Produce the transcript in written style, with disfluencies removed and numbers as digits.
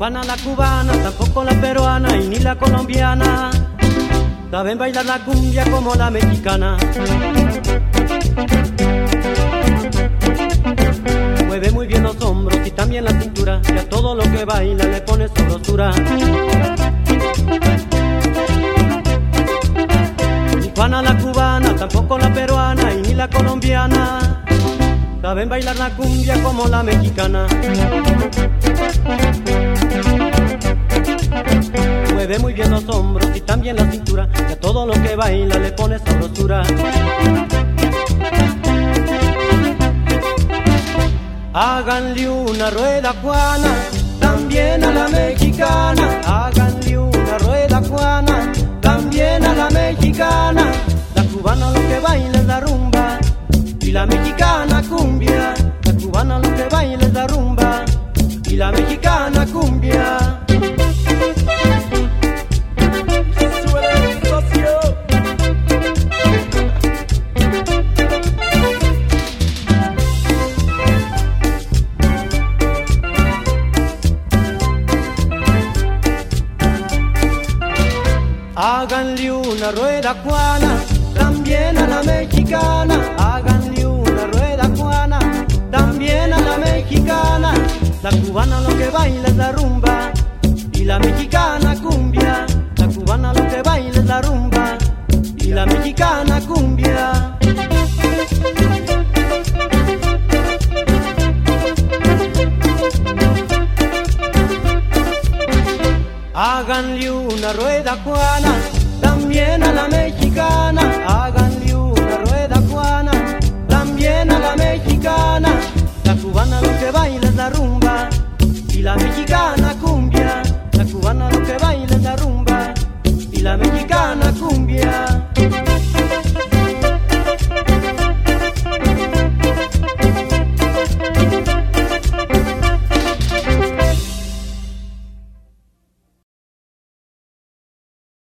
Juana la cubana, tampoco la peruana y ni la colombiana saben bailar la cumbia como la mexicana. Mueve muy bien los hombros y también la cintura, y a todo lo que baila le pone sabrosura. Ni Juana la cubana, tampoco la peruana y ni la colombiana saben bailar la cumbia como la mexicana. Mueve muy bien los hombros y también la cintura, y a todo lo que baila le pone sabrosura. Háganle una rueda, Juana, también a la mexicana. Háganle una rueda, Juana, también a la mexicana. La cubana lo que baila es la rumba y la mexicana cumbia. La cubana lo que baila es la rumba y la mexicana cumbia. Háganle una rueda, Juana, también a la mexicana. Háganle una rueda, Juana, también a la mexicana. La cubana lo que baila es la rumba y la mexicana cumbia. La cubana lo que baila es la rumba y la mexicana cumbia. Háganle una rueda, Juana, también a la mexicana.